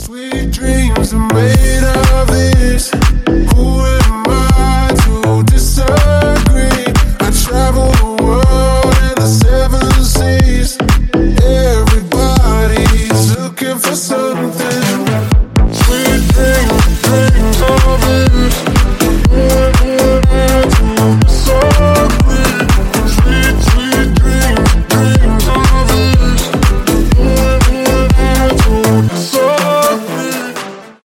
Sweet dreams are made of this. Who would